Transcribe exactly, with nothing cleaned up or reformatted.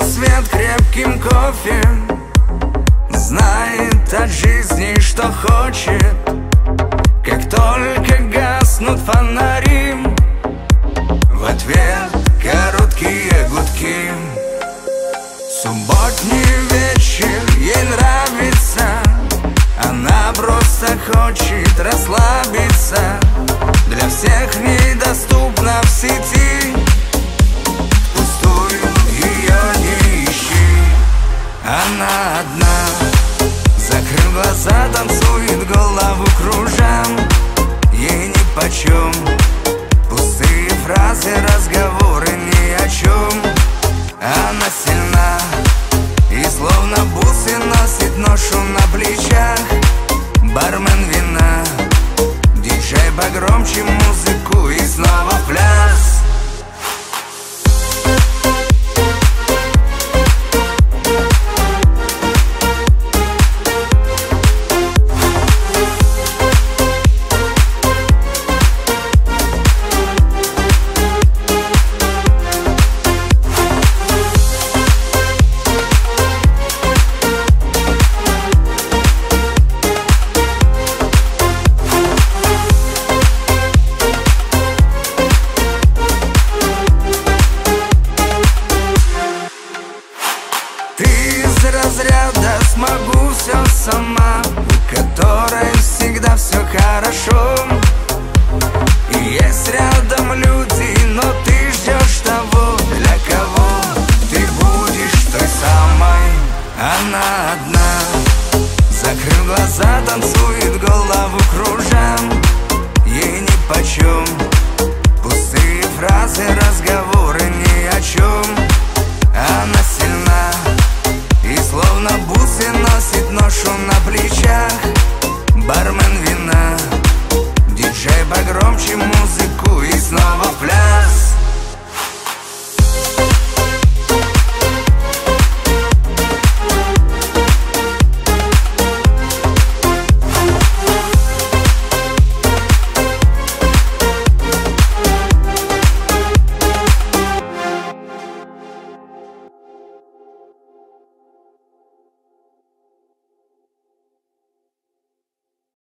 свет крепким кофе, знает от жизни, что хочет. Как только гаснут фонари, в ответ короткие гудки. Субботний вечер ей нравится, она просто хочет расслабиться. Для всех недоступна в сети, пустую ее не ищи. Она одна, закрыв глаза, танцует, голову кружа. Ей нипочем пустые фразы, разговоры ни о чем. Она сильна и словно бусы носит ношу на плечах. Бармен вина, диджей погромче музыку и снова в пляс. Разряда смогу все сама, у которой всегда все хорошо. И есть рядом люди, но ты ждешь того, для кого ты будешь той самой. Она одна, закрыв глаза, танцует, голову кружа. Ей нипочем пустые фразы.